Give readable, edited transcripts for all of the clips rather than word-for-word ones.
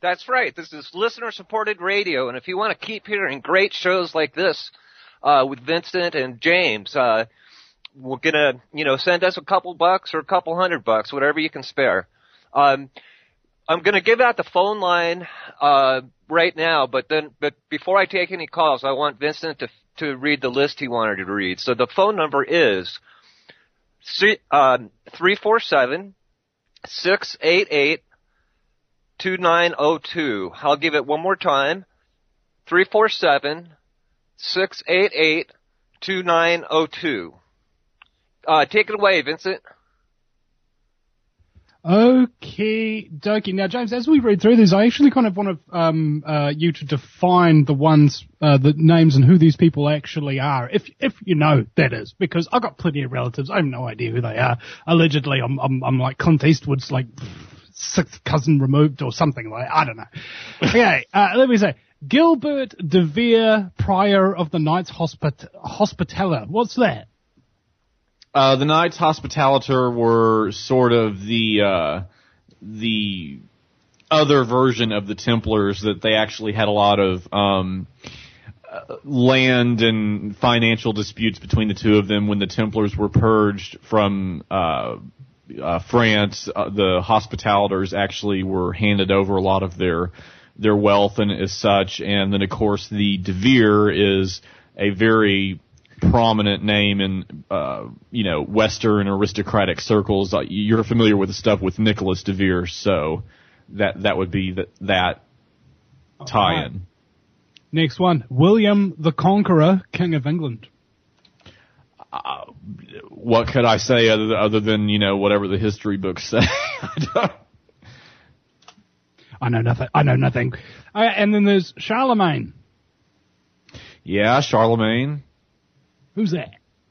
That's right. This is listener-supported radio, and if you want to keep hearing great shows like this with Vincent and James, we're gonna, send us a couple bucks or a couple $100, whatever you can spare. I'm gonna give out the phone line right now, but before I take any calls, I want Vincent to read the list he wanted to read. So the phone number is 347-688-2902. I'll give it one more time. 347-688-2902. Take it away, Vincent. Okay, dokie. Now, James, as we read through these, I actually kind of want you to define the ones, the names and who these people actually are, if you know, that is, because I've got plenty of relatives. I have no idea who they are. Allegedly, I'm like Clint Eastwood's like sixth cousin removed or something like. I don't know. Okay, let me say, Gilbert de Vere, prior of the Knights Hospitaller. What's that? The Knights Hospitaller were sort of the other version of the Templars, that they actually had a lot of land and financial disputes between the two of them. When the Templars were purged from France, the Hospitallers actually were handed over a lot of their wealth and as such. And then, of course, the de Vere is a very prominent name in, Western aristocratic circles. You're familiar with the stuff with Nicholas de Vere, so that would be that tie-in. Right. Next one, William the Conqueror, King of England. What could I say other than, whatever the history books say? I know nothing. And then there's Charlemagne. Yeah, Charlemagne. Who's that?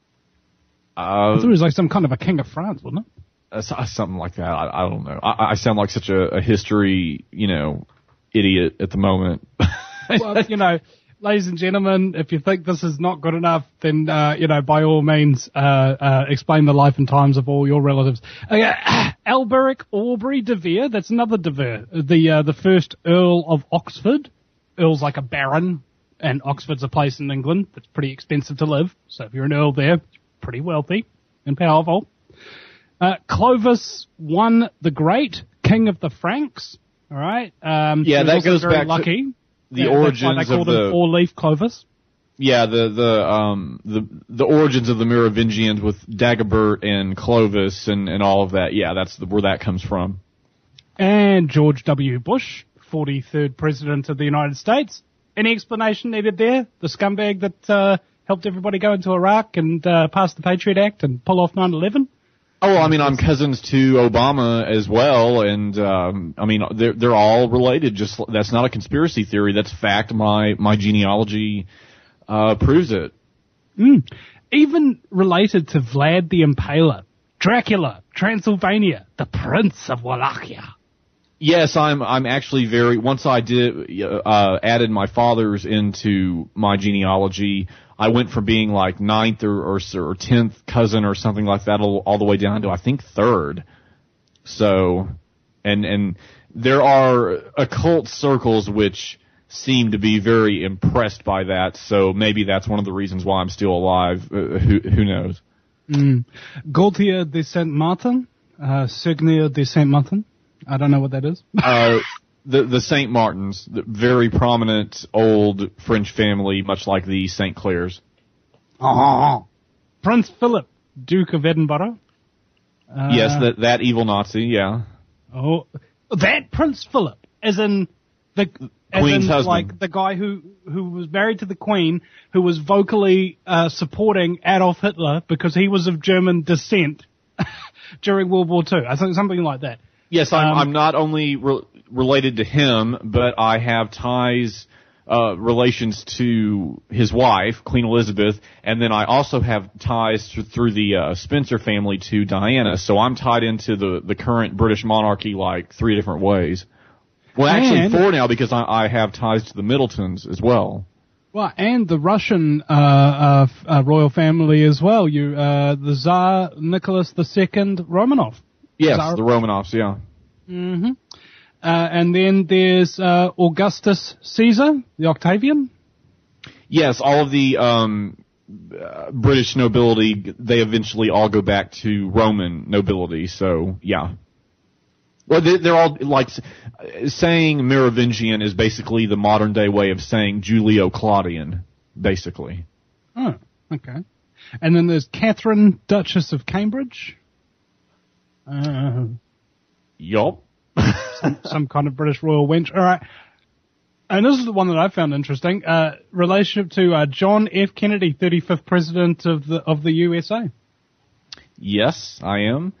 I thought he was like some kind of a king of France, wasn't it? Something like that. I don't know. I sound like such a history, idiot at the moment. Well, ladies and gentlemen, if you think this is not good enough, then, by all means, explain the life and times of all your relatives. Alberic Aubrey de Vere, that's another de Vere, the first Earl of Oxford. Earl's like a baron. And Oxford's a place in England that's pretty expensive to live. So if you're an earl there, it's pretty wealthy and powerful. Clovis I the Great, King of the Franks. All right. That goes back lucky. to the origins that's why they called him Four-Leaf Clovis. Yeah, the origins of the Merovingians with Dagobert and Clovis and all of that. Yeah, that's where that comes from. And George W. Bush, 43rd President of the United States. Any explanation needed there? The scumbag that helped everybody go into Iraq and pass the Patriot Act and pull off 9/11? Oh, I mean, I'm cousins to Obama as well, and they're all related. Just that's not a conspiracy theory. That's fact. My genealogy proves it. Even related to Vlad the Impaler, Dracula, Transylvania, the Prince of Wallachia. Yes, I'm actually once I added my father's into my genealogy, I went from being like 9th or 10th cousin or something like that all the way down to, I think, 3rd. So, and there are occult circles which seem to be very impressed by that, so maybe that's one of the reasons why I'm still alive. Who knows? Gaultier de Saint-Martin, Segnier de Saint-Martin. I don't know what that is. The Saint Martins, the very prominent old French family, much like the St. Clairs. Prince Philip, Duke of Edinburgh. Yes, that evil Nazi, yeah. Oh, that Prince Philip, as in Queen's husband, like the guy who was married to the Queen, who was vocally supporting Adolf Hitler because he was of German descent during World War II. I think something like that. Yes, I'm not only related to him, but I have ties, relations to his wife, Queen Elizabeth, and then I also have ties through the Spencer family to Diana. So I'm tied into the current British monarchy like 3 different ways. Well, actually 4 now, because I have ties to the Middletons as well. Well, and the Russian royal family as well. The Tsar Nicholas II Romanov. Yes, the Romanovs, yeah. Mm-hmm. And then there's Augustus Caesar, the Octavian. Yes, all of the British nobility, they eventually all go back to Roman nobility, so yeah. Well, they're all, like, saying Merovingian is basically the modern day way of saying Julio-Claudian, basically. Oh, okay. And then there's Catherine, Duchess of Cambridge. Yup. some kind of British royal wench. All right. And this is the one that I found interesting. Relationship to John F. Kennedy, 35th president of the USA. Yes, I am.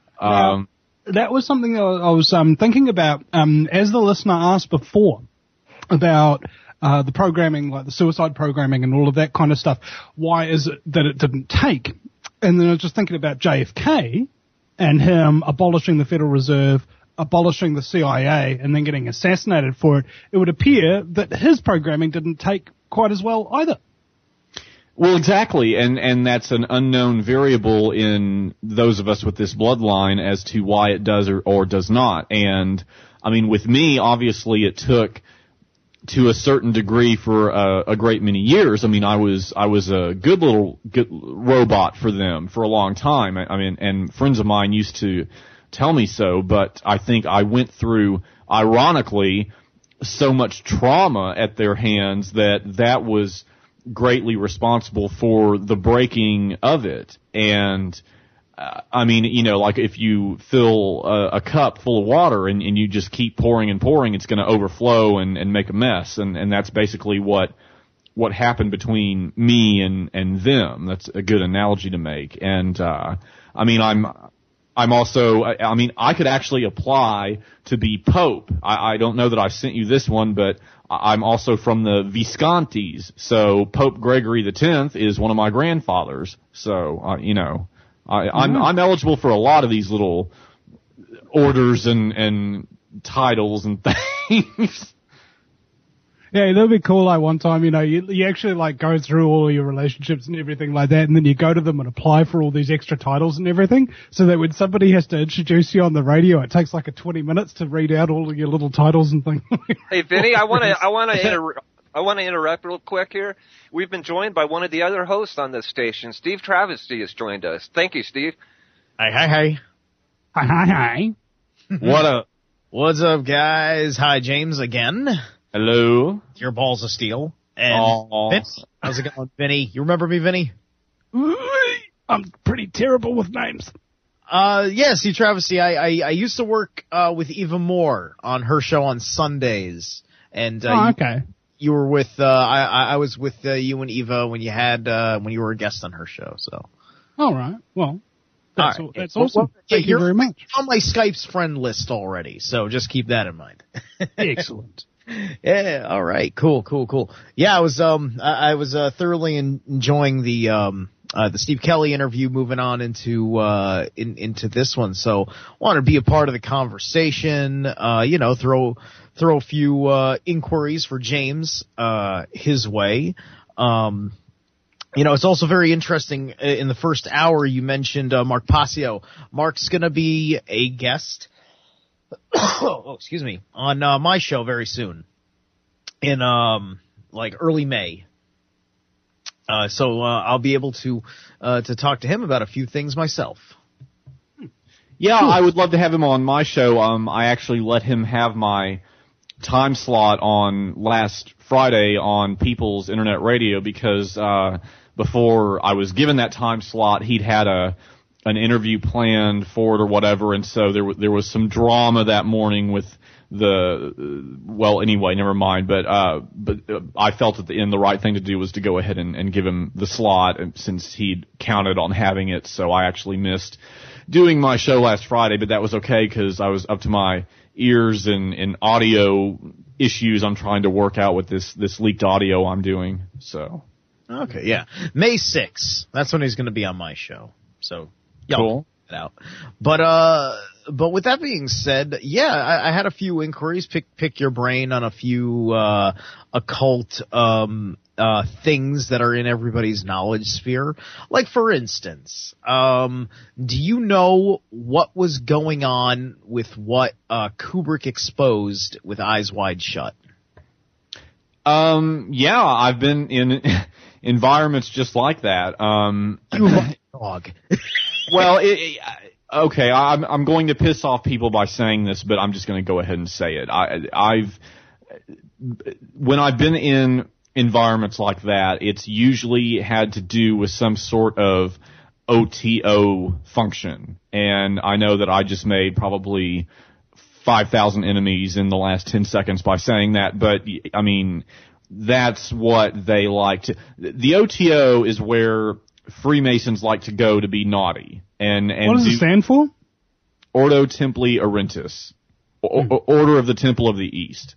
That was something that I was thinking about as the listener asked before about the programming, like the suicide programming and all of that kind of stuff. Why is it that it didn't take? And then I was just thinking about JFK and him abolishing the Federal Reserve, abolishing the CIA, and then getting assassinated for it. It would appear that his programming didn't take quite as well either. Well, exactly, and that's an unknown variable in those of us with this bloodline as to why it does or does not. And, I mean, with me, obviously it took to a certain degree for a great many years. I mean, I was a good robot for them for a long time. I mean, and friends of mine used to tell me so, but I think I went through, ironically, so much trauma at their hands that was greatly responsible for the breaking of it. And I mean, you know, like if you fill a cup full of water and you just keep pouring and pouring, it's going to overflow and make a mess. And that's basically what happened between me and them. That's a good analogy to make. And I mean, I'm also, I mean, I could actually apply to be Pope. I don't know that I sent you this one, but I'm also from the Viscontis. So Pope Gregory X is one of my grandfathers. So, you know, I'm eligible for a lot of these little orders and titles and things. Yeah, that'd be cool. Like one time, you know, you actually like go through all of your relationships and everything like that, and then you go to them and apply for all these extra titles and everything, so that when somebody has to introduce you on the radio, it takes like 20 minutes to read out all of your little titles and things. Hey, Vinny, I want to interrupt real quick here. We've been joined by one of the other hosts on this station. Steve Travesty has joined us. Thank you, Steve. Hi. Hi. What up? What's up, guys? Hi, James again. Hello. Your balls of steel. And Vince, how's it going, Vinny? You remember me, Vinny? I'm pretty terrible with names. Yes, Steve Travesty. I used to work with Eva Moore on her show on Sundays. And okay. You were with I was with you and Eva when you were a guest on her show. So. All right. Well, that's awesome. Well, Thank you very much. You're on my Skype's friend list already, so just keep that in mind. Excellent. Yeah. All right. Cool. Yeah, I was thoroughly enjoying the Steve Kelly interview. Moving on into this one, so wanted to be a part of the conversation. You know, throw a few inquiries for James his way. You know, it's also very interesting. In the first hour, you mentioned Mark Passio. Mark's going to be a guest. Excuse me, on my show very soon, in like early May. So I'll be able to talk to him about a few things myself. Yeah, I would love to have him on my show. I actually let him have my time slot on last Friday on People's Internet Radio because before I was given that time slot, he'd had an interview planned for it or whatever, and so there was some drama that morning with well, anyway, never mind, but I felt at the end the right thing to do was to go ahead and give him the slot since he'd counted on having it, so I actually missed doing my show last Friday, but that was okay because I was up to my ears in audio issues I'm trying to work out with this leaked audio I'm doing, so. Okay, yeah. May 6th, that's when he's going to be on my show, so. Cool. Out. But with that being said, yeah, I had a few inquiries, pick your brain on a few occult things that are in everybody's knowledge sphere. Like, for instance, do you know what was going on with what Kubrick exposed with Eyes Wide Shut? Yeah, I've been in environments just like that. You love dog. Well, okay, I'm going to piss off people by saying this, but I'm just going to go ahead and say it. When I've been in environments like that, it's usually had to do with some sort of OTO function. And I know that I just made probably 5,000 enemies in the last 10 seconds by saying that, but I mean, that's what they like to. The OTO is where Freemasons like to go to be naughty. And what does it stand for? Ordo Templi Orientis, Order of the Temple of the East.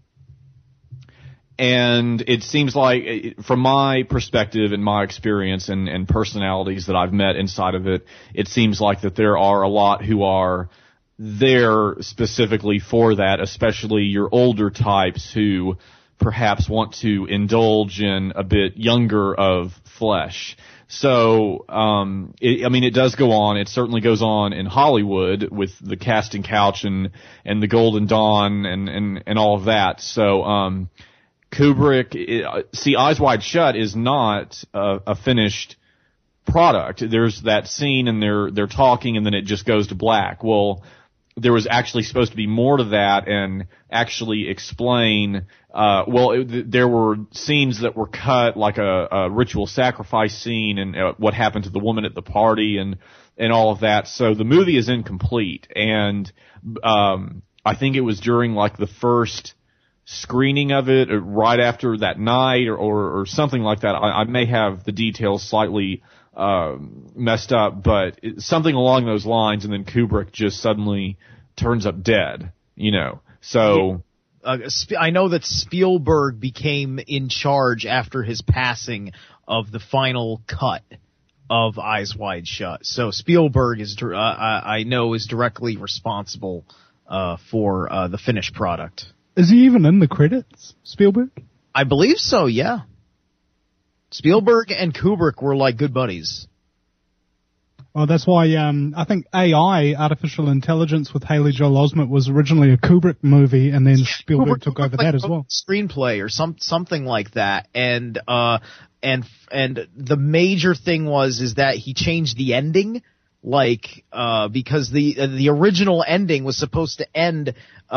And it seems like, from my perspective and my experience and personalities that I've met inside of it, it seems like that there are a lot who are there specifically for that, especially your older types who perhaps want to indulge in a bit younger of flesh. So, it does go on. It certainly goes on in Hollywood with the Casting Couch and the Golden Dawn and all of that. So, Kubrick, see, Eyes Wide Shut is not a finished product. There's that scene and they're talking and then it just goes to black. Well, there was actually supposed to be more to that and actually explain, there were scenes that were cut, like a ritual sacrifice scene and what happened to the woman at the party and all of that. So the movie is incomplete. And, I think it was during like the first screening of it right after that night or something like that. I may have the details slightly messed up, but something along those lines, and then Kubrick just suddenly turns up dead, So I know that Spielberg became in charge after his passing of the final cut of Eyes Wide Shut. So Spielberg is I know is directly responsible for the finished product. Is he even in the credits, Spielberg? I believe so, yeah. Spielberg and Kubrick were like good buddies. Well, that's why I think AI, Artificial Intelligence, with Haley Joel Osment was originally a Kubrick movie, and then Spielberg took over that as well. Screenplay or something like that, and the major thing is that he changed the ending, because the original ending was supposed to end.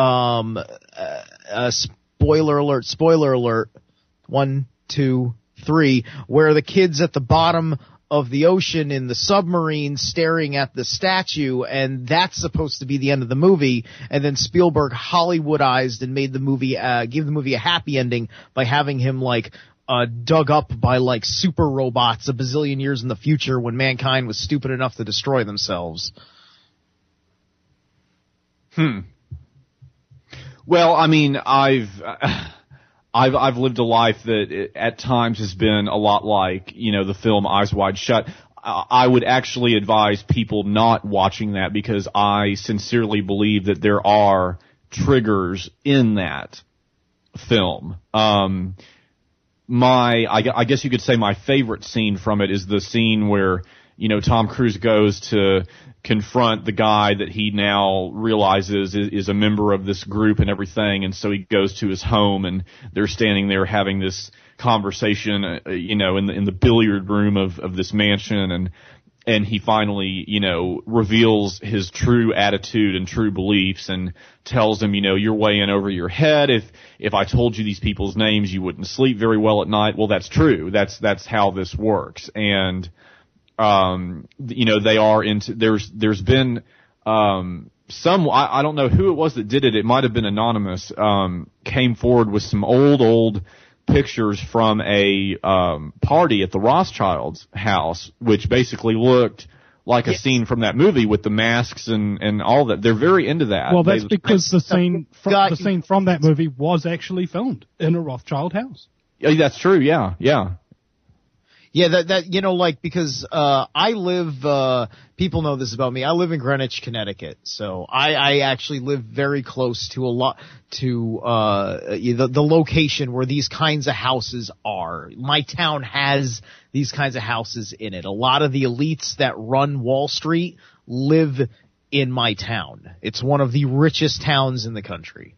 Spoiler alert. 1, 2, 3, where the kid's at the bottom of the ocean in the submarine staring at the statue, and that's supposed to be the end of the movie. And then Spielberg Hollywoodized and made the movie, gave the movie a happy ending by having him dug up by super robots a bazillion years in the future when mankind was stupid enough to destroy themselves. Well, I mean, I've lived a life that at times has been a lot like, the film Eyes Wide Shut. I would actually advise people not watching that because I sincerely believe that there are triggers in that film. I guess you could say my favorite scene from it is the scene where, Tom Cruise goes to confront the guy that he now realizes is a member of this group and everything, and so he goes to his home and they're standing there having this conversation, in the billiard room of this mansion, and he finally, reveals his true attitude and true beliefs and tells him, you're way in over your head. If I told you these people's names, you wouldn't sleep very well at night. Well, that's true. That's how this works. And, they are into, there's been, I don't know who it was that did it. It might have been anonymous, came forward with some old pictures from a, party at the Rothschilds' house, which basically looked like a scene from that movie with the masks and all that. They're very into that. Well, that's because the scene from that movie was actually filmed in a Rothschild house. Yeah, that's true. Yeah. Yeah, that you know, like, because I live people know this about me. I live in Greenwich, Connecticut. So I actually live very close to the location where these kinds of houses are. My town has these kinds of houses in it. A lot of the elites that run Wall Street live in my town. It's one of the richest towns in the country.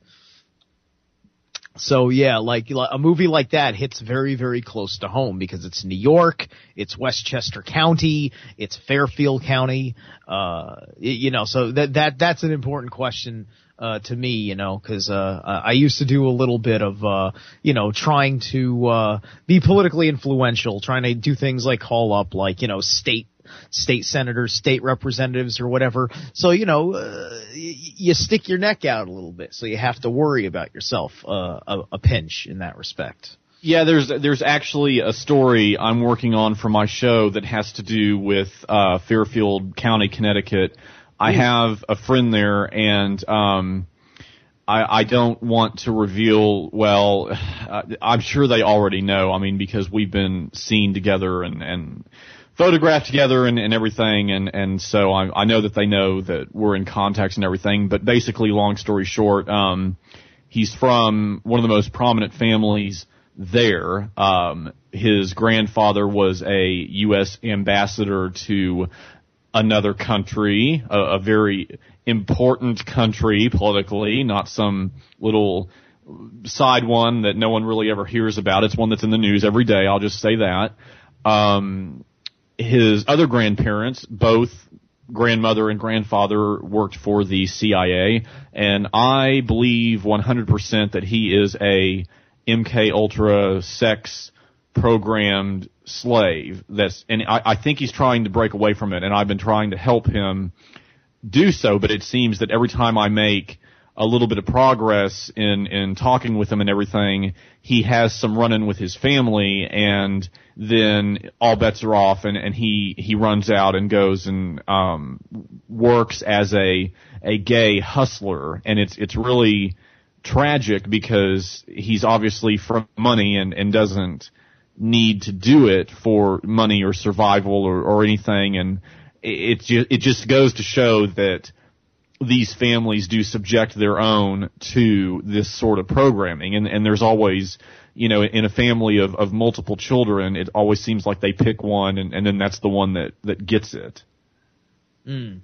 So yeah, like a movie like that hits very, very close to home because it's New York, it's Westchester County, it's Fairfield County, you know, so that's an important question, to me, you know, cause, I used to do a little bit of, you know, trying to, be politically influential, trying to do things like call up, like, you know, state senators, state representatives or whatever. So, you know, you stick your neck out a little bit. So you have to worry about yourself, a pinch in that respect. Yeah, there's actually a story I'm working on for my show that has to do with, Fairfield County, Connecticut. I have a friend there and, I don't want to reveal, well, I'm sure they already know. I mean, because we've been seen together and photographed together and everything, and so I know that they know that we're in contact and everything, but basically, long story short, he's from one of the most prominent families there. His grandfather was a U.S. ambassador to another country, a very important country politically, not some little side one that no one really ever hears about. It's one that's in the news every day, I'll just say that. His other grandparents, both grandmother and grandfather, worked for the CIA, and I believe 100% that he is a MK Ultra sex programmed slave. And I think he's trying to break away from it, and I've been trying to help him do so, but it seems that every time I make a little bit of progress in talking with him and everything, he has some run-in with his family, and then all bets are off, and he runs out and goes and works as a gay hustler, and it's really tragic because he's obviously from money and doesn't need to do it for money or survival or anything, and it just goes to show that these families do subject their own to this sort of programming. And there's always, you know, in a family of multiple children, it always seems like they pick one and then that's the one that gets it. Mm.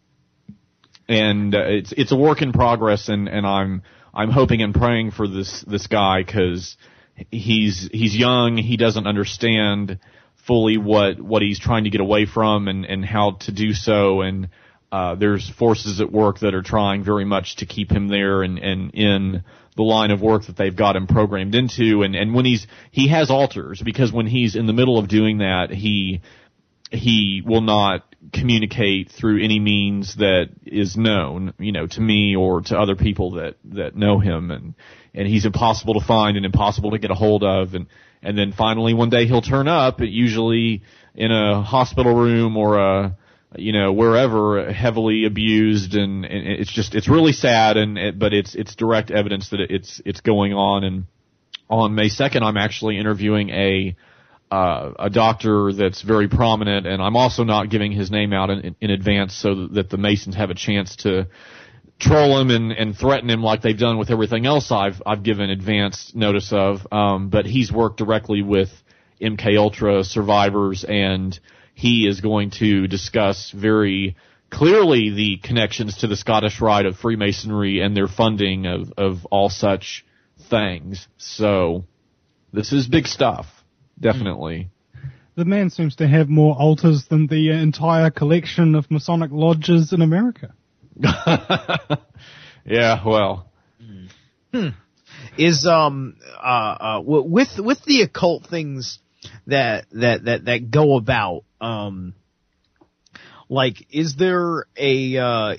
And it's a work in progress, and I'm hoping and praying for this guy, cause he's young, he doesn't understand fully what he's trying to get away from and how to do so, and there's forces at work that are trying very much to keep him there and in the line of work that they've got him programmed into. And when he has alters, because when he's in the middle of doing that, he will not communicate through any means that is known, you know, to me or to other people that know him. And he's impossible to find and impossible to get a hold of. And then finally one day he'll turn up, usually in a hospital room or you know, wherever, heavily abused, and it's really sad, but it's direct evidence that it's going on. And on May 2nd, I'm actually interviewing a doctor that's very prominent, and I'm also not giving his name out in advance so that the Masons have a chance to troll him and threaten him like they've done with everything else I've given advance notice of. But he's worked directly with MK Ultra survivors, and he is going to discuss very clearly the connections to the Scottish Rite of Freemasonry and their funding of all such things. So this is big stuff, definitely. The man seems to have more altars than the entire collection of Masonic lodges in America. Yeah, well. Is with the occult things that go about, like, is there a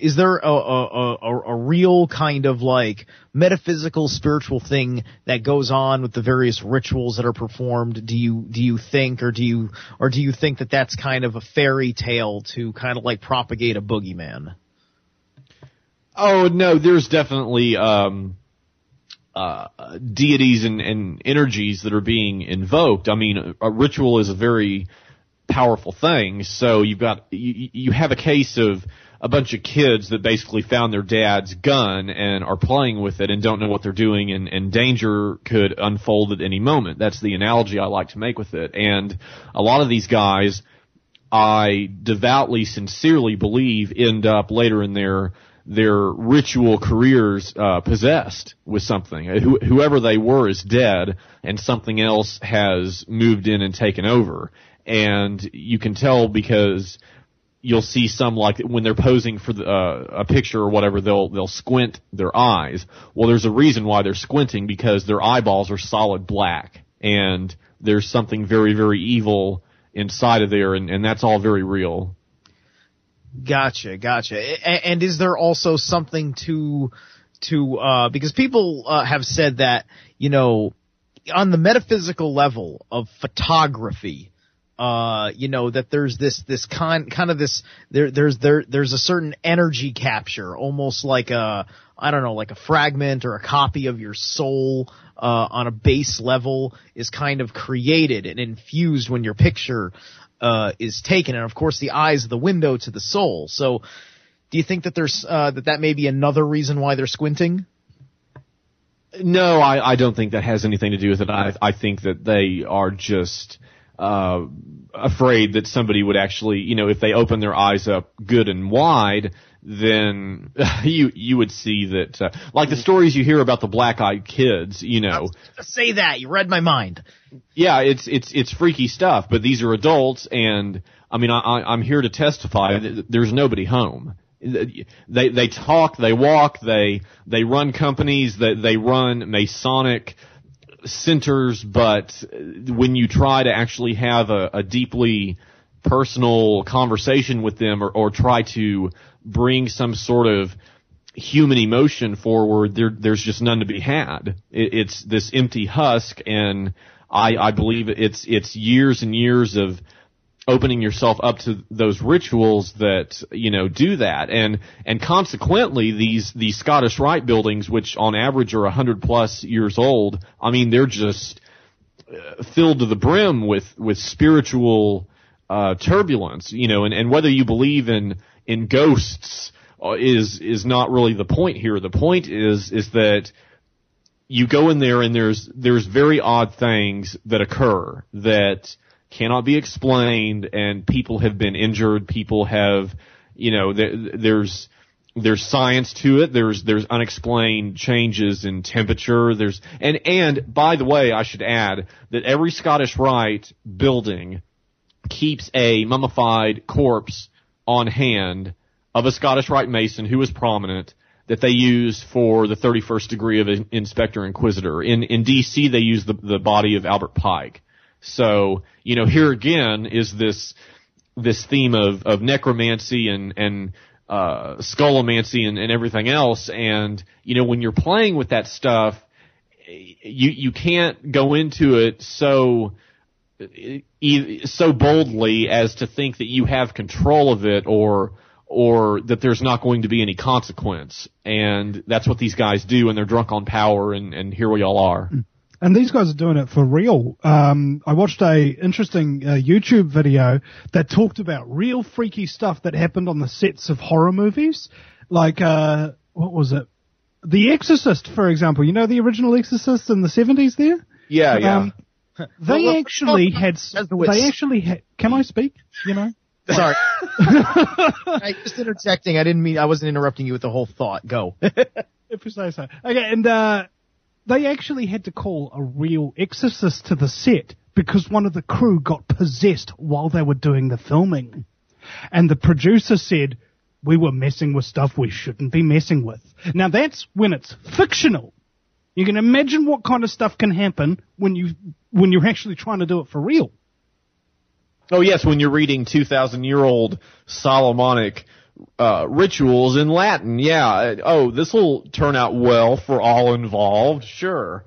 real kind of like metaphysical spiritual thing that goes on with the various rituals that are performed? Do you think, or do you think that that's kind of a fairy tale to kind of like propagate a boogeyman? Oh no, there's definitely deities and energies that are being invoked. I mean, a ritual is a very powerful thing. So you have a case of a bunch of kids that basically found their dad's gun and are playing with it and don't know what they're doing, and danger could unfold at any moment. That's the analogy I like to make with it. And a lot of these guys, I devoutly, sincerely believe, end up later in their ritual careers possessed with something. Whoever they were is dead, and something else has moved in and taken over. And you can tell because you'll see some, like when they're posing for a picture or whatever, they'll squint their eyes. Well, there's a reason why they're squinting, because their eyeballs are solid black, and there's something very, very evil inside of there, and that's all very real. Gotcha. And is there also something to because people have said that, on the metaphysical level of photography, that there's this kind of this, there's a certain energy capture, almost like like a fragment or a copy of your soul, on a base level is kind of created and infused when your picture, is taken. And of course the eye is the window to the soul. So do you think that there's, that may be another reason why they're squinting? No, I don't think that has anything to do with it. I think that they are just, afraid that somebody would actually, if they open their eyes up good and wide, then you would see that, like the stories you hear about the black-eyed kids, I was gonna say that. You read my mind. Yeah, it's freaky stuff, but these are adults, and I mean, I'm here to testify that there's nobody home. They talk, they walk, they run companies, they run Masonic centers, but when you try to actually have a deeply personal conversation with them, or try to bring some sort of human emotion forward, there's just none to be had. It's this empty husk, and I believe it's years and years of opening yourself up to those rituals that, do that. And consequently, these Scottish Rite buildings, which on average are 100+ years old, I mean, they're just filled to the brim with spiritual turbulence, and whether you believe in ghosts is not really the point here. The point is that you go in there and there's very odd things that occur that cannot be explained, and people have been injured. People have, there's science to it. There's unexplained changes in temperature. And by the way, I should add that every Scottish Rite building keeps a mummified corpse on hand of a Scottish Rite Mason who is prominent, that they use for the 31st degree of Inspector Inquisitor. In D.C., they use the body of Albert Pike. So, here again is this theme of necromancy and skullomancy and everything else. And, when you're playing with that stuff, you can't go into it so boldly as to think that you have control of it, or that there's not going to be any consequence. And that's what these guys do, and they're drunk on power, and here we all are. And these guys are doing it for real. I watched a interesting YouTube video that talked about real freaky stuff that happened on the sets of horror movies. Like, what was it? The Exorcist, for example. The original Exorcist in the 70s there? Yeah. They actually had, can I speak? Sorry. I just interjecting. I wasn't interrupting you with the whole thought. Go. If you say so. Okay, and, they actually had to call a real exorcist to the set because one of the crew got possessed while they were doing the filming. And the producer said, we were messing with stuff we shouldn't be messing with. Now that's when it's fictional. You can imagine what kind of stuff can happen when you're actually trying to do it for real. Oh yes, when you're reading 2,000-year-old Solomonic rituals in Latin, yeah. Oh, this will turn out well for all involved, sure.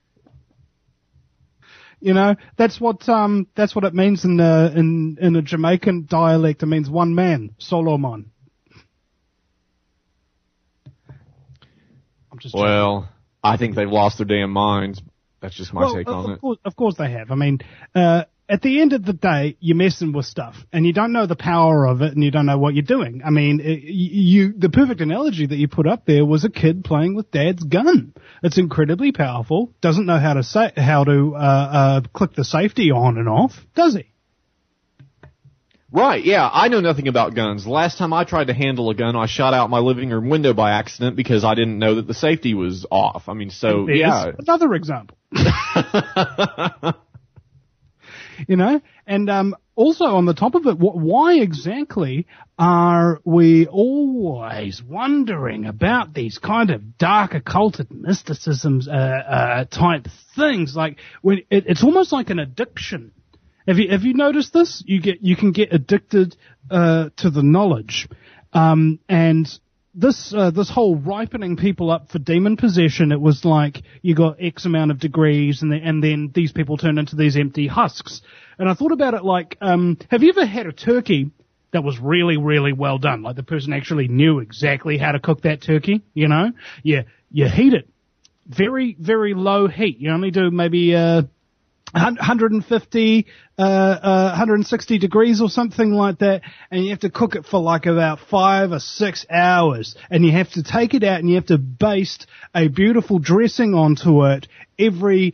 That's what it means in a Jamaican dialect. It means one man, Solomon. Well, I think they've lost their damn minds. That's just my take on it. Of course they have. I mean, at the end of the day, you're messing with stuff, and you don't know the power of it, and you don't know what you're doing. I mean, the perfect analogy that you put up there was a kid playing with dad's gun. It's incredibly powerful. Doesn't know how to click the safety on and off, does he? Right, yeah, I know nothing about guns. The last time I tried to handle a gun, I shot out my living room window by accident because I didn't know that the safety was off. I mean, so, yeah. Another example. You know? And also on the top of it, why exactly are we always wondering about these kind of dark occulted mysticisms type things? Like, when it's almost like an addiction. Have you noticed this? You can get addicted to the knowledge, and this whole ripening people up for demon possession. It was like you got X amount of degrees, and then these people turned into these empty husks. And I thought about it like, have you ever had a turkey that was really, really well done? Like the person actually knew exactly how to cook that turkey. You know, you heat it very, very low heat. You only do maybe 150, 160 degrees or something like that, and you have to cook it for like about 5 or 6 hours, and you have to take it out and you have to baste a beautiful dressing onto it every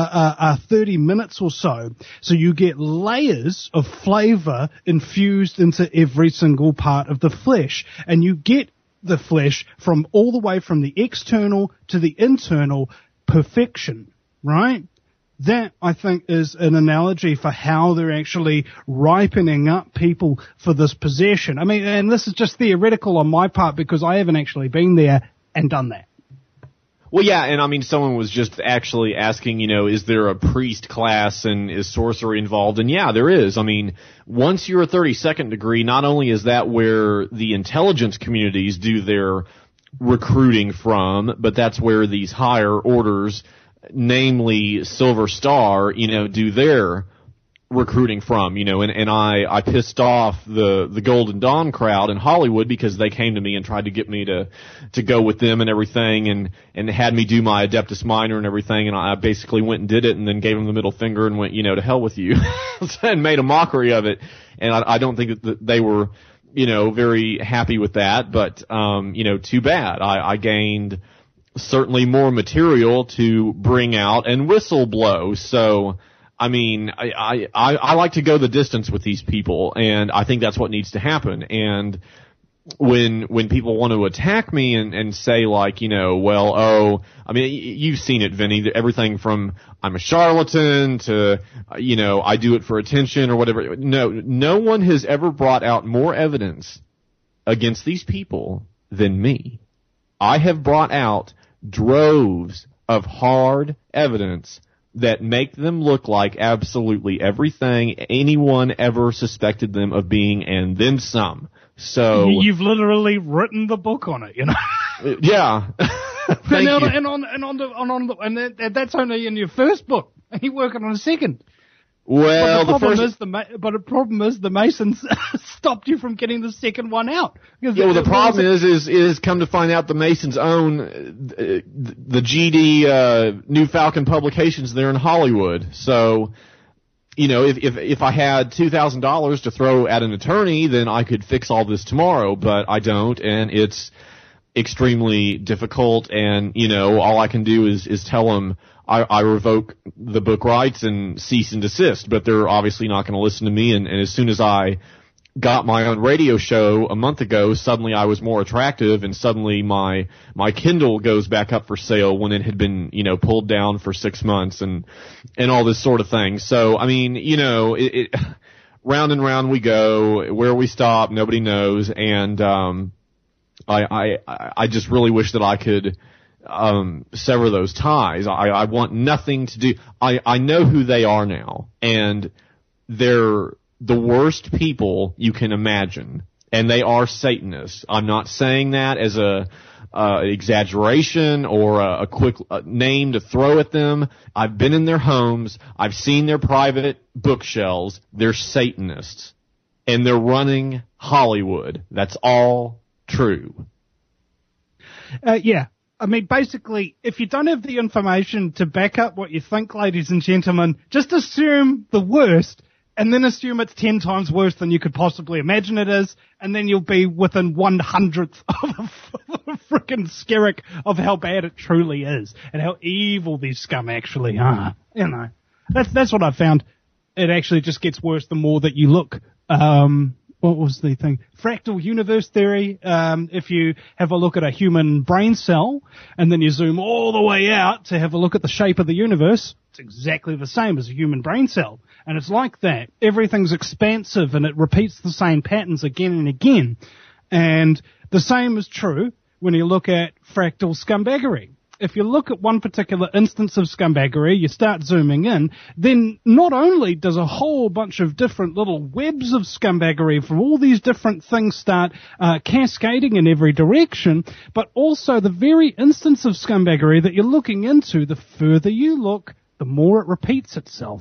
30 minutes or so. So you get layers of flavor infused into every single part of the flesh, and you get the flesh from all the way from the external to the internal perfection, right? That, I think, is an analogy for how they're actually ripening up people for this possession. I mean, and this is just theoretical on my part because I haven't actually been there and done that. Well, yeah, and I mean, someone was just actually asking, you know, is there a priest class and is sorcery involved? And yeah, there is. I mean, once you're a 32nd degree, not only is that where the intelligence communities do their recruiting from, but that's where these higher orders, namely Silver Star, you know, do their recruiting from, you know, and I pissed off the Golden Dawn crowd in Hollywood because they came to me and tried to get me to go with them and everything and had me do my Adeptus Minor and everything, and I basically went and did it and then gave them the middle finger and went, you know, to hell with you and made a mockery of it. And I don't think that they were, you know, very happy with that, but, you know, too bad. I gained certainly more material to bring out and whistle blow. So, I mean, I like to go the distance with these people, and I think that's what needs to happen. And when people want to attack me and say like, you know, well, I mean, you've seen it, Vinny, everything from I'm a charlatan to, you know, I do it for attention or whatever. No one has ever brought out more evidence against these people than me. I have brought out droves of hard evidence that make them look like absolutely everything anyone ever suspected them of being, and then some. So you've literally written the book on it, you know. Yeah. Thank you. And that's only in your first book. And you're working on a second. Well, the problem is the Masons stopped you from getting the second one out. Yeah, well, the problem is come to find out the Masons own the GD New Falcon Publications there in Hollywood. So, you know, if I had $2,000 to throw at an attorney, then I could fix all this tomorrow, but I don't, and it's extremely difficult, and, you know, all I can do is tell them I revoke the book rights and cease and desist, but they're obviously not going to listen to me, and as soon as I got my own radio show a month ago, suddenly I was more attractive, and suddenly my Kindle goes back up for sale when it had been, you know, pulled down for 6 months and all this sort of thing. So, I mean, you know, it round and round we go. Where we stop, nobody knows, and I just really wish that I could sever those ties. I want nothing to do. I know who they are now, and they're the worst people you can imagine, and they are Satanists. I'm not saying that as a exaggeration or a quick name to throw at them. I've been in their homes. I've seen their private bookshelves. They're Satanists, and they're running Hollywood. That's all true. Yeah. I mean, basically, if you don't have the information to back up what you think, ladies and gentlemen, just assume the worst, and then assume it's 10 times worse than you could possibly imagine it is, and then you'll be within 1/100th of a frickin' skerrick of how bad it truly is, and how evil these scum actually are. You know, that's what I found. It actually just gets worse the more that you look. What was the thing? Fractal universe theory. If you have a look at a human brain cell and then you zoom all the way out to have a look at the shape of the universe, it's exactly the same as a human brain cell. And it's like that. Everything's expansive and it repeats the same patterns again and again. And the same is true when you look at fractal scumbaggery. If you look at one particular instance of scumbaggery, you start zooming in, then not only does a whole bunch of different little webs of scumbaggery from all these different things start cascading in every direction, but also the very instance of scumbaggery that you're looking into, the further you look, the more it repeats itself.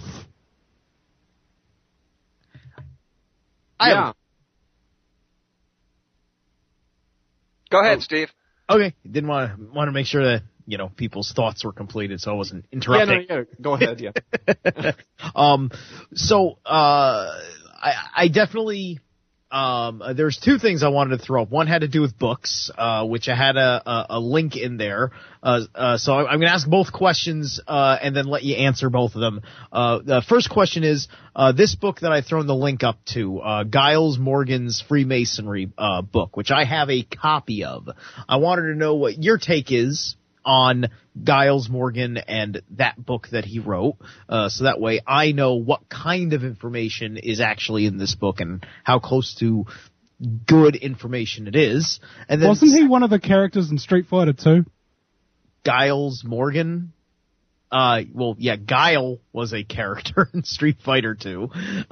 Yeah. Go ahead, Steve. Okay, didn't want to make sure that people's thoughts were completed, so I wasn't interrupting. Yeah, go ahead. Yeah. I definitely. There's two things I wanted to throw up. One had to do with books, which I had a link in there. So I'm going to ask both questions, and then let you answer both of them. The first question is, this book that I've thrown the link up to, Giles Morgan's Freemasonry, book, which I have a copy of. I wanted to know what your take is on Giles Morgan and that book that he wrote, so that way I know what kind of information is actually in this book and how close to good information it is. And then wasn't he one of the characters in Street Fighter 2? Giles Morgan? Well, yeah, Guile was a character in Street Fighter 2.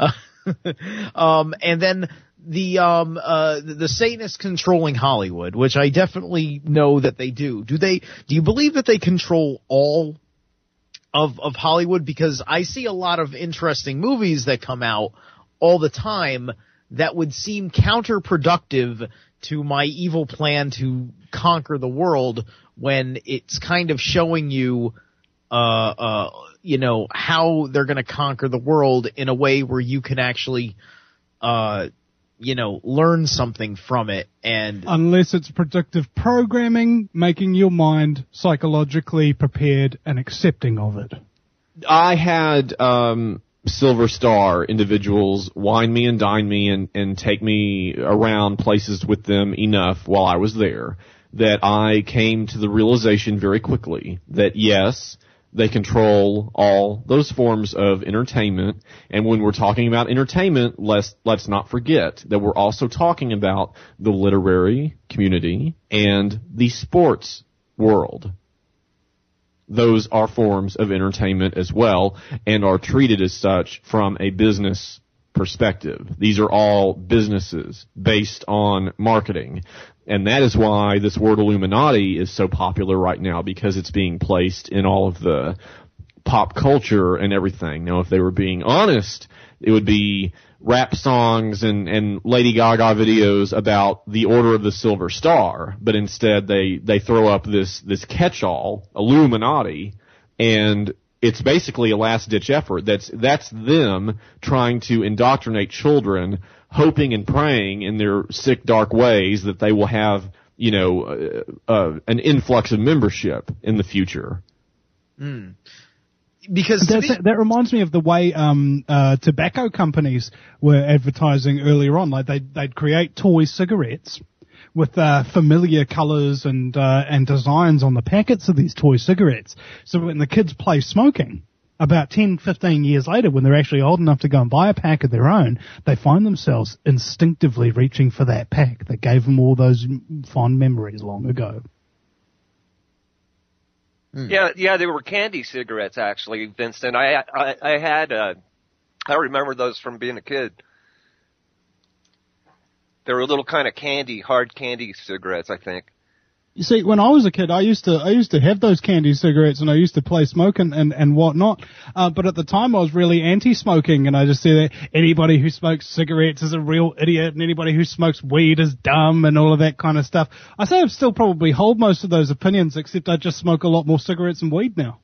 And then the Satanists controlling Hollywood, which I definitely know that they do. Do you believe that they control all of Hollywood? Because I see a lot of interesting movies that come out all the time that would seem counterproductive to my evil plan to conquer the world, when it's kind of showing you how they're going to conquer the world in a way where you can actually learn something from it. And unless it's predictive programming, making your mind psychologically prepared and accepting of it. I had Silver Star individuals wine me and dine me and take me around places with them enough while I was there that I came to the realization very quickly that yes, they control all those forms of entertainment. And when we're talking about entertainment, let's not forget that we're also talking about the literary community and the sports world. Those are forms of entertainment as well and are treated as such from a business perspective. These are all businesses based on marketing. And that is why this word Illuminati is so popular right now, because it's being placed in all of the pop culture and everything. Now, if they were being honest, it would be rap songs and Lady Gaga videos about the Order of the Silver Star, but instead they throw up this catch-all, Illuminati, and it's basically a last-ditch effort. That's them trying to indoctrinate children, hoping and praying in their sick, dark ways that they will have, an influx of membership in the future. Mm. Because that reminds me of the way tobacco companies were advertising earlier on. Like they'd create toy cigarettes with familiar colours and designs on the packets of these toy cigarettes. So when the kids play smoking, about 10, 15 years later, when they're actually old enough to go and buy a pack of their own, they find themselves instinctively reaching for that pack that gave them all those fond memories long ago. Yeah, they were candy cigarettes, actually, Vincent. I remember those from being a kid. They were a little kind of hard candy cigarettes, I think. You see, when I was a kid, I used to have those candy cigarettes, and I used to play smoke and whatnot. But at the time, I was really anti-smoking, and I just said that anybody who smokes cigarettes is a real idiot, and anybody who smokes weed is dumb, and all of that kind of stuff. I say I still probably hold most of those opinions, except I just smoke a lot more cigarettes and weed now.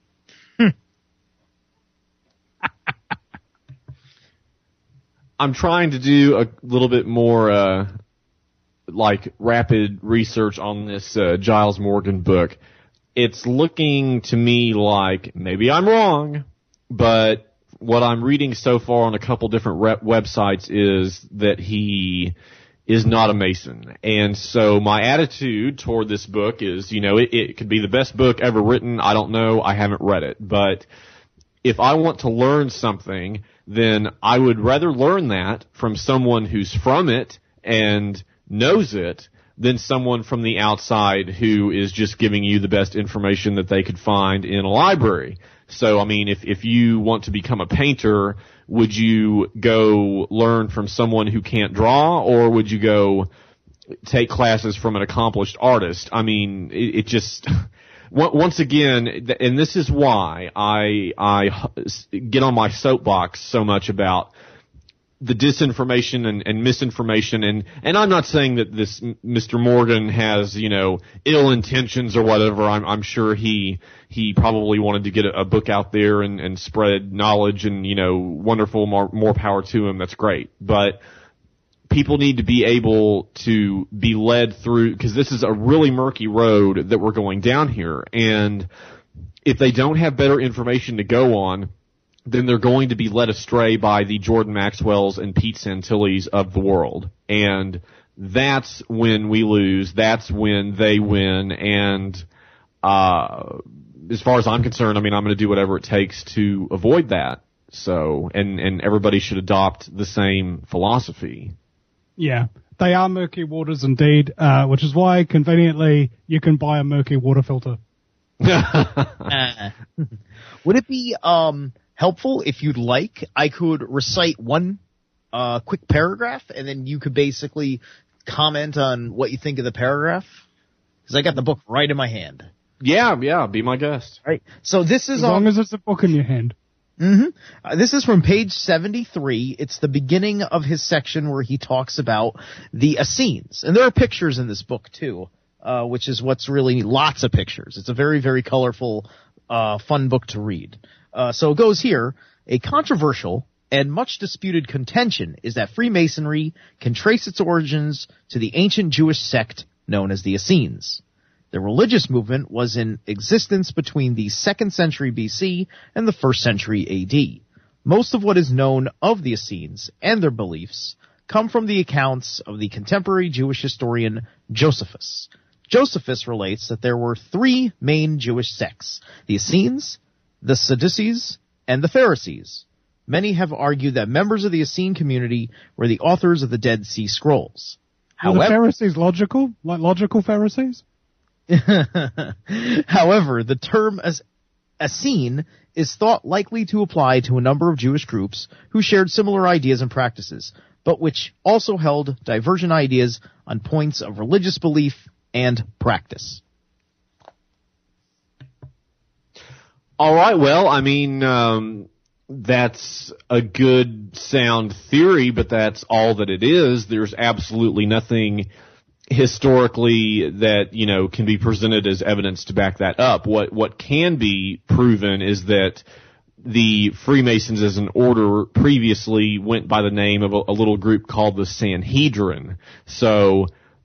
I'm trying to do a little bit more rapid research on this Giles Morgan book. It's looking to me like, maybe I'm wrong, but what I'm reading so far on a couple different websites is that he is not a Mason. And so my attitude toward this book is, it could be the best book ever written. I don't know. I haven't read it. But if I want to learn something, then I would rather learn that from someone who's from it and knows it than someone from the outside who is just giving you the best information that they could find in a library. So, I mean, if you want to become a painter, would you go learn from someone who can't draw, or would you go take classes from an accomplished artist? I mean, it just, once again, and this is why I get on my soapbox so much about the disinformation and misinformation, and I'm not saying that this Mr. Morgan has, ill intentions or whatever. I'm sure he probably wanted to get a book out there and spread knowledge, and, wonderful, more power to him. That's great. But people need to be able to be led through, because this is a really murky road that we're going down here. And if they don't have better information to go on, then they're going to be led astray by the Jordan Maxwells and Pete Santillis of the world. And that's when we lose. That's when they win. And as far as I'm concerned, I mean, I'm going to do whatever it takes to avoid that. So, and everybody should adopt the same philosophy. Yeah, they are murky waters indeed, which is why, conveniently, you can buy a murky water filter. Would it be helpful if you'd like? I could recite one quick paragraph, and then you could basically comment on what you think of the paragraph. Because I got the book right in my hand. Yeah, be my guest. Right. So this is as long as it's a book in your hand. Mm-hmm. This is from page 73. It's the beginning of his section where he talks about the Essenes. And there are pictures in this book, too, which is what's really lots of pictures. It's a very, very colorful, fun book to read. So it goes here. A controversial and much disputed contention is that Freemasonry can trace its origins to the ancient Jewish sect known as the Essenes. The religious movement was in existence between the 2nd century BC and the 1st century AD. Most of what is known of the Essenes and their beliefs come from the accounts of the contemporary Jewish historian Josephus. Josephus relates that there were 3 main Jewish sects: the Essenes, the Sadducees, and the Pharisees. Many have argued that members of the Essene community were the authors of the Dead Sea Scrolls. However, the Pharisees logical? Like logical Pharisees? However, the term Essene is thought likely to apply to a number of Jewish groups who shared similar ideas and practices, but which also held divergent ideas on points of religious belief and practice. All right, well, I mean, that's a good sound theory, but that's all that it is. There's absolutely nothing historically that, can be presented as evidence to back that up. What can be proven is that the Freemasons as an order previously went by the name of a little group called the Sanhedrin. So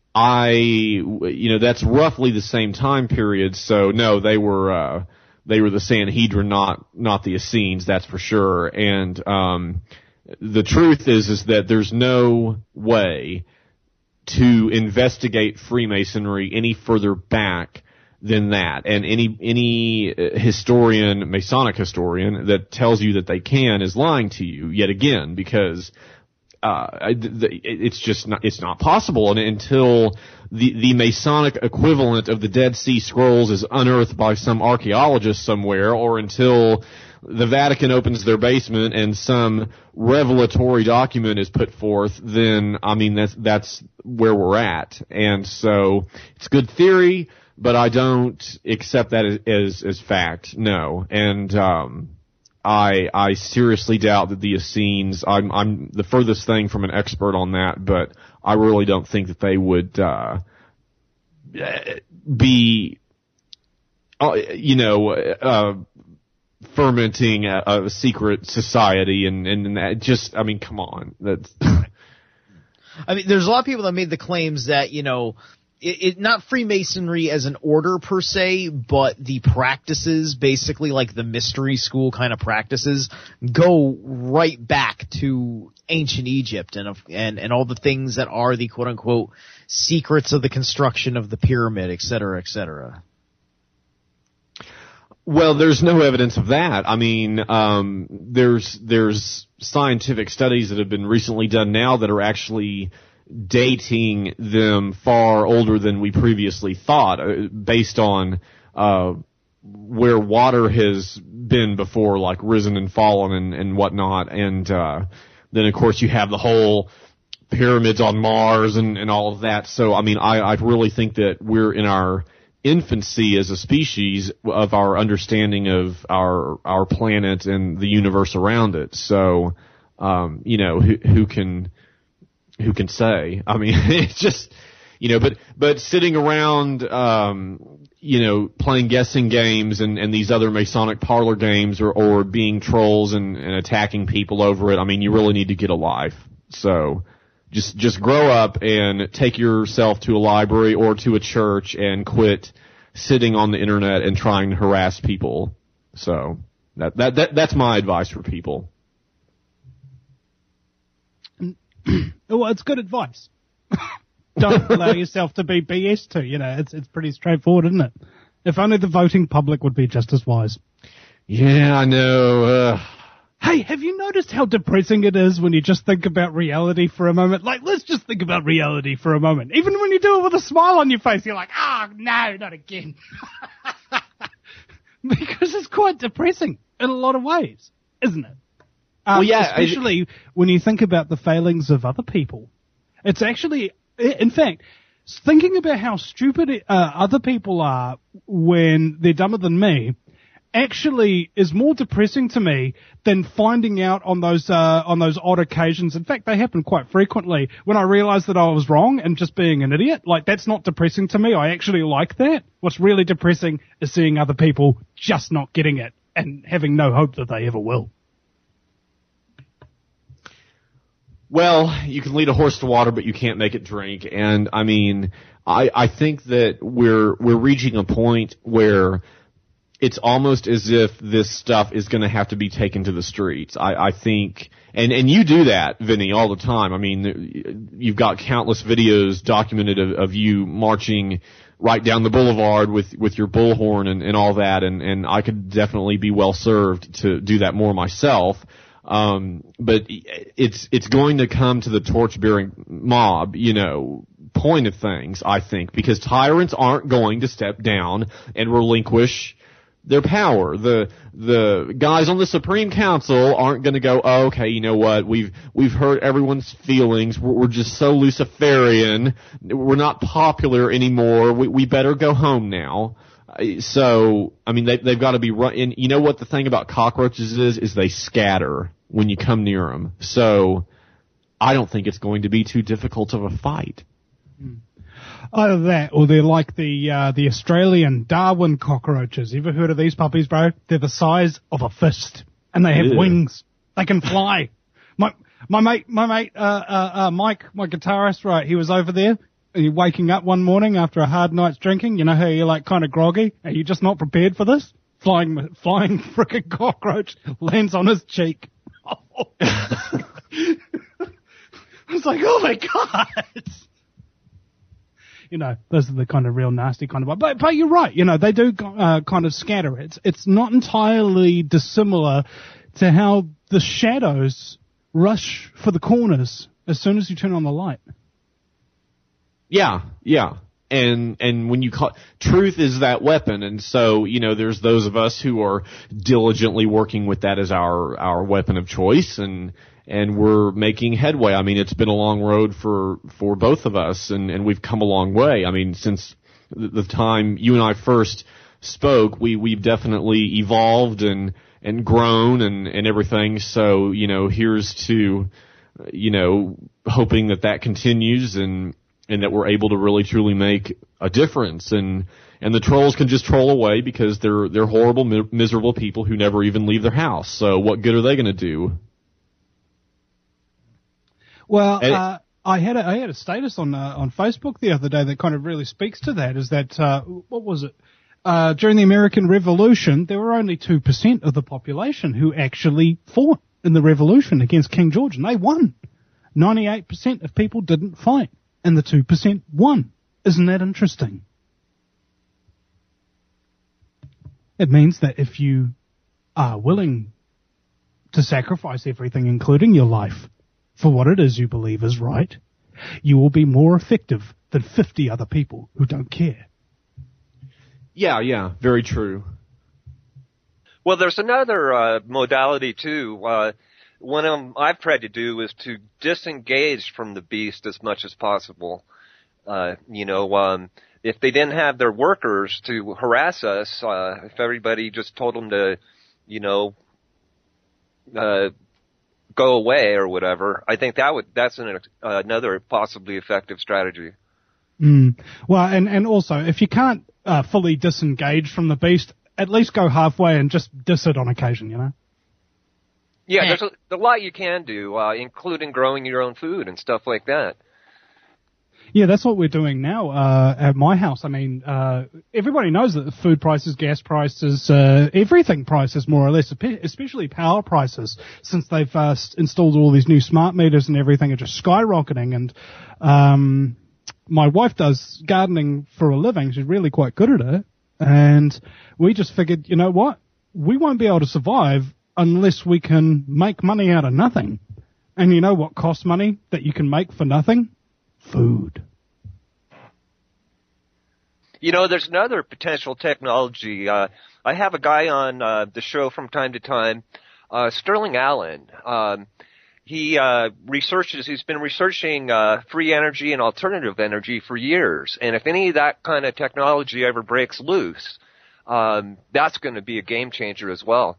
that's roughly the same time period. So no, they were the Sanhedrin, not the Essenes, that's for sure. And the truth is that there's no way to investigate Freemasonry any further back than that. And any historian, Masonic historian, that tells you that they can is lying to you yet again, because it's not possible. And until the Masonic equivalent of the Dead Sea Scrolls is unearthed by some archaeologist somewhere, or until the Vatican opens their basement and some revelatory document is put forth, then, I mean, that's where we're at. And so, it's good theory, but I don't accept that as fact, no. And, I seriously doubt that the Essenes, I'm the furthest thing from an expert on that, but I really don't think that they would, be, fermenting a secret society and that just, I mean, come on. That's I mean, there's a lot of people that made the claims that, it not Freemasonry as an order per se, but the practices, basically like the mystery school kind of practices, go right back to ancient Egypt and all the things that are the quote unquote secrets of the construction of the pyramid, et cetera, et cetera. Well, there's no evidence of that. I mean, there's scientific studies that have been recently done now that are actually dating them far older than we previously thought, based on where water has been before, like risen and fallen and whatnot. And then, of course, you have the whole pyramids on Mars and all of that. So, I mean, I really think that we're in our infancy as a species of our understanding of our planet and the universe around it. So, who can say? I mean, it's just, but sitting around, playing guessing games and these other Masonic parlor games or being trolls and attacking people over it, I mean, you really need to get a life. So just grow up and take yourself to a library or to a church and quit sitting on the internet and trying to harass people. So that's my advice for people. Well, it's good advice. Don't allow yourself to be BS to, it's pretty straightforward, isn't it? If only the voting public would be just as wise. Yeah, I know. Hey, have you noticed how depressing it is when you just think about reality for a moment? Like, let's just think about reality for a moment. Even when you do it with a smile on your face, you're like, no, not again. Because it's quite depressing in a lot of ways, isn't it? Well, yeah, especially when you think about the failings of other people. It's actually, in fact, thinking about how stupid other people are when they're dumber than me actually is more depressing to me than finding out on those odd occasions. In fact, they happen quite frequently when I realize that I was wrong and just being an idiot. Like, that's not depressing to me. I actually like that. What's really depressing is seeing other people just not getting it and having no hope that they ever will. Well, you can lead a horse to water, but you can't make it drink. And I mean, I think that we're reaching a point where it's almost as if this stuff is going to have to be taken to the streets. I think, and you do that, Vinny, all the time. I mean, you've got countless videos documented of you marching right down the boulevard with your bullhorn and all that, and I could definitely be well served to do that more myself. But it's going to come to the torch-bearing mob, point of things, I think, because tyrants aren't going to step down and relinquish their power. The guys on the Supreme Council aren't going to go, oh, okay, you know what, we've hurt everyone's feelings, we're just so Luciferian, we're not popular anymore, we better go home now. So, I mean, they've got to be run. And you know what the thing about cockroaches is they scatter when you come near them. So, I don't think it's going to be too difficult of a fight. Either that, or they're like the Australian Darwin cockroaches. You ever heard of these puppies, bro? They're the size of a fist, and they have wings. They can fly. My mate, Mike, my guitarist, right? He was over there. You're waking up one morning after a hard night's drinking, you know how you're like kind of groggy? Are you just not prepared for this? Flying frickin' cockroach lands on his cheek. I was like, oh my God. Those are the kind of real nasty kind of, but you're right, they do kind of scatter. It's not entirely dissimilar to how the shadows rush for the corners as soon as you turn on the light. Yeah. And when you call, truth is that weapon. And so, there's those of us who are diligently working with that as our weapon of choice, and we're making headway. I mean, it's been a long road for both of us, and we've come a long way. I mean, since the time you and I first spoke, we've definitely evolved and grown and everything. So, here's to, hoping that continues and that we're able to really truly make a difference, and the trolls can just troll away because they're horrible, miserable people who never even leave their house. So what good are they going to do? Well, I had a status on Facebook the other day that kind of really speaks to that. Is that what was it? During the American Revolution, there were only 2% of the population who actually fought in the revolution against King George, and they won. 98% of people didn't fight, and the 2% won. Isn't that interesting? It means that if you are willing to sacrifice everything, including your life, for what it is you believe is right, you will be more effective than 50 other people who don't care. Yeah, very true. Well, there's another modality too. One I've tried to do is to disengage from the beast as much as possible. If they didn't have their workers to harass us, if everybody just told them to, go away or whatever, I think that's another possibly effective strategy. Well, and also, if you can't fully disengage from the beast, at least go halfway and just diss it on occasion, Yeah, there's a lot you can do, including growing your own food and stuff like that. Yeah, that's what we're doing now at my house. I mean, everybody knows that the food prices, gas prices, everything prices more or less, especially power prices, since they've installed all these new smart meters and everything, are just skyrocketing. And my wife does gardening for a living. She's really quite good at it. And we just figured, you know what? We won't be able to survive unless we can make money out of nothing. And you know what costs money that you can make for nothing? Food. There's another potential technology. I have a guy on the show from time to time, Sterling Allen. He's been researching free energy and alternative energy for years. And if any of that kind of technology ever breaks loose, that's going to be a game changer as well.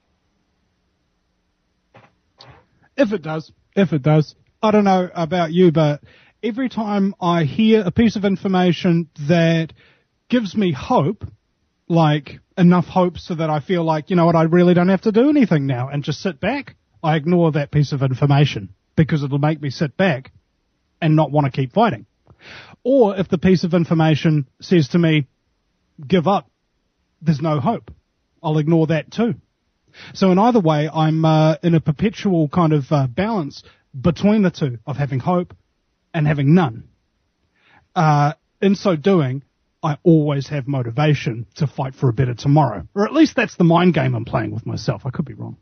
If it does. I don't know about you, but every time I hear a piece of information that gives me hope, like enough hope so that I feel like, I really don't have to do anything now and just sit back, I ignore that piece of information because it'll make me sit back and not want to keep fighting. Or if the piece of information says to me, give up, there's no hope, I'll ignore that too. So in either way, I'm in a perpetual kind of balance between the two of having hope and having none. In so doing, I always have motivation to fight for a better tomorrow. Or at least that's the mind game I'm playing with myself. I could be wrong.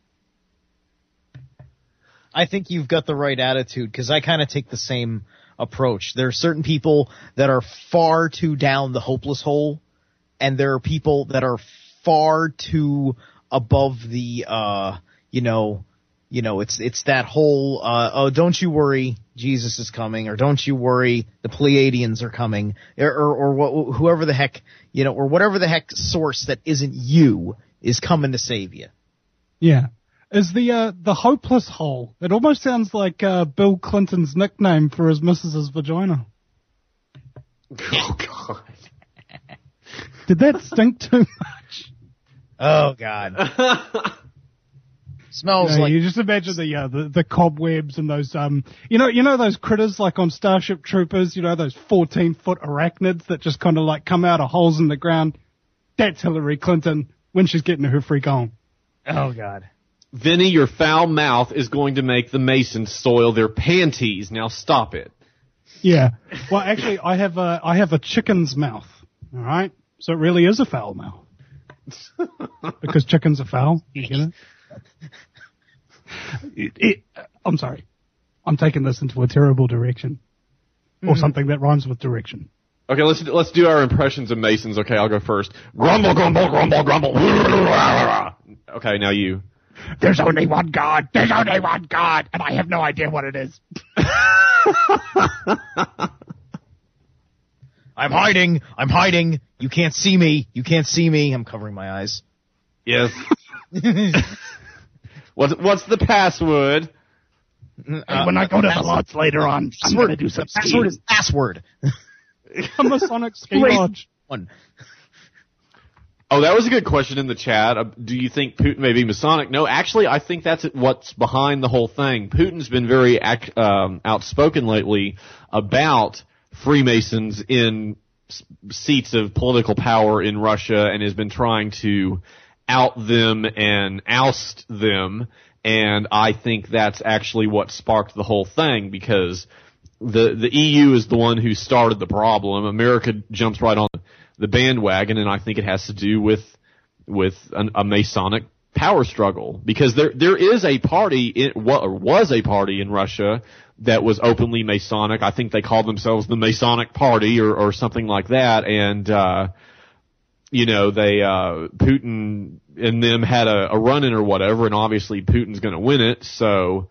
I think you've got the right attitude, because I kind of take the same approach. There are certain people that are far too down the hopeless hole, and there are people that are far too above the, it's that whole, don't you worry, Jesus is coming, or don't you worry, the Pleiadians are coming, or whoever the heck, or whatever the heck source that isn't you is coming to save you. Yeah. Is the hopeless hole. It almost sounds like Bill Clinton's nickname for his missus's vagina. Oh, God. Did that stink too much? Oh, God. Smells like... You just imagine the cobwebs and those, those critters like on Starship Troopers, those 14-foot arachnids that just kind of like come out of holes in the ground. That's Hillary Clinton when she's getting her freak on. Oh, God. Vinny, your foul mouth is going to make the Masons soil their panties. Now stop it. Yeah. Well, actually, I have a chicken's mouth. All right. So it really is a foul mouth. Because chickens are foul. I'm sorry. I'm taking this into a terrible direction. or something that rhymes with direction. Okay, let's do our impressions of Masons. Okay, I'll go first. Grumble, grumble, grumble, grumble. Okay, now you. There's only one God. There's only one God, and I have no idea what it is. I'm hiding. You can't see me. I'm covering my eyes. Yes. What's the password? When I go to the lodge later on, I'm going to do some password is password. A Masonic ski lodge. One. Oh, that was a good question in the chat. Do you think Putin may be Masonic? No, actually, I think that's what's behind the whole thing. Putin's been very outspoken lately about Freemasons in seats of political power in Russia and has been trying to out them and oust them. And I think that's actually what sparked the whole thing, because the EU is the one who started the problem. America jumps right on the bandwagon, and I think it has to do with a Masonic power struggle, because there is a party was a party in Russia that was openly Masonic. I think they called themselves the Masonic Party or something like that, and Putin and them had a run-in or whatever, and obviously Putin's going to win it. So,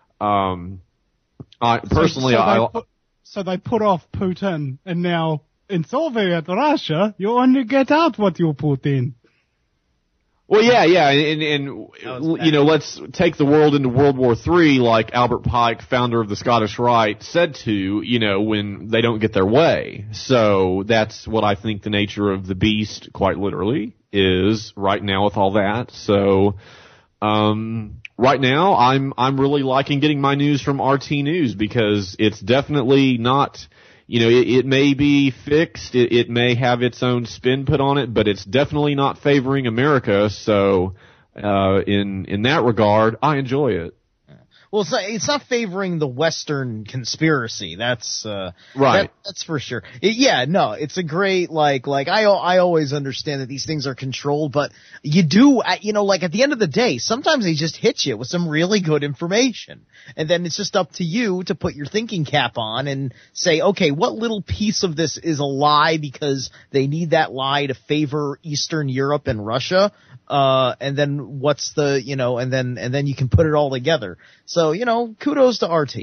I personally, so they put off Putin, and now in Soviet Russia, you only get out what you put in. Well, yeah, and let's take the world into World War III, like Albert Pike, founder of the Scottish Rite, said to, when they don't get their way. So that's what I think the nature of the beast, quite literally, is right now with all that. So, right now, I'm really liking getting my news from RT News, because it's definitely not, it may be fixed, it may have its own spin put on it, but it's definitely not favoring America. So, in that regard, I enjoy it. Well, it's not favoring the Western conspiracy. That's right. That's for sure. It's a great I always understand that these things are controlled, but you do at the end of the day, sometimes they just hit you with some really good information, and then it's just up to you to put your thinking cap on and say, okay, what little piece of this is a lie because they need that lie to favor Eastern Europe and Russia. And then what's the, and then you can put it all together. So, kudos to RT.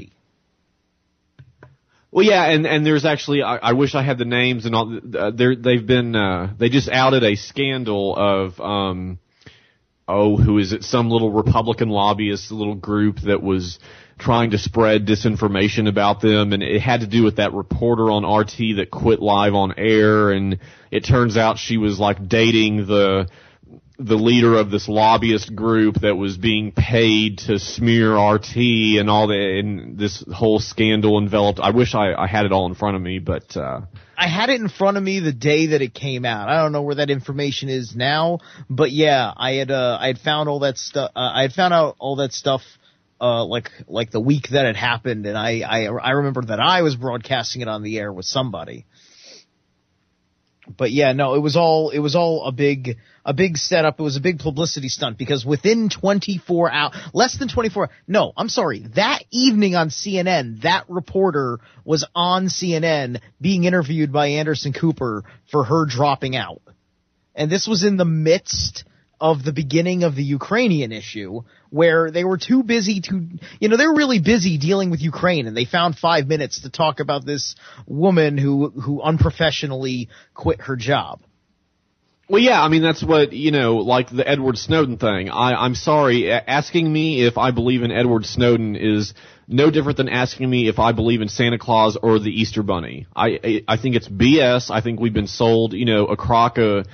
Well, yeah, and there's actually, I wish I had the names and all, they've been, they just outed a scandal of, who is it? Some little Republican lobbyist, little group that was trying to spread disinformation about them, and it had to do with that reporter on RT that quit live on air, and it turns out she was dating the leader of this lobbyist group that was being paid to smear RT and all that, and this whole scandal enveloped. I wish I had it all in front of me, but I had it in front of me the day that it came out. I don't know where that information is now, but yeah, I had found all that stuff. I had found out all that stuff like the week that it happened, and I remember that I was broadcasting it on the air with somebody. But yeah, no, it was all a big setup. It was a big publicity stunt, because within 24 hours, less than 24, no, I'm sorry, that evening on CNN, that reporter was on CNN being interviewed by Anderson Cooper for her dropping out. And this was in the midst of the beginning of the Ukrainian issue, where they were too busy to, they were really busy dealing with Ukraine, and they found 5 minutes to talk about this woman who unprofessionally quit her job. Well, yeah, I mean, that's what, like the Edward Snowden thing. I'm sorry, asking me if I believe in Edward Snowden is no different than asking me if I believe in Santa Claus or the Easter Bunny. I think it's BS. I think we've been sold, a crock of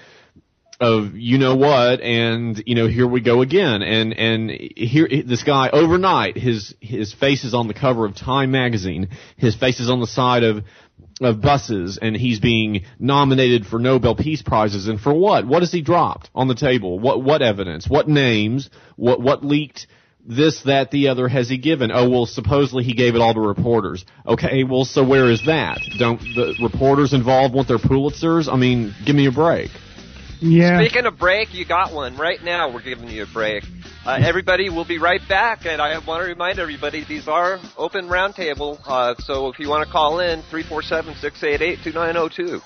what, and here we go again, and here this guy overnight, his face is on the cover of Time magazine, his face is on the side of buses, and he's being nominated for Nobel Peace Prizes, and for what has he dropped on the table? What evidence, what names, what leaked this, that, the other has he given? Oh, well, supposedly he gave it all to reporters. Okay, well, so where is that? Don't the reporters involved want their Pulitzers? I mean, give me a break. Yeah. Speaking of break, you got one. Right now we're giving you a break. Everybody, we'll be right back, and I want to remind everybody these are open roundtable, so if you want to call in, 347-688-2902.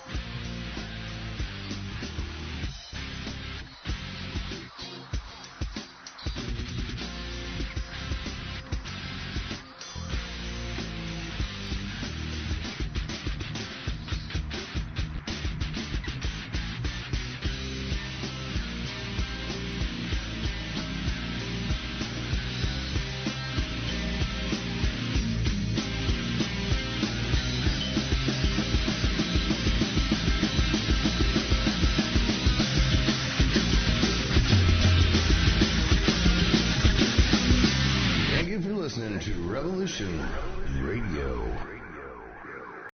Listening to Revolution Radio.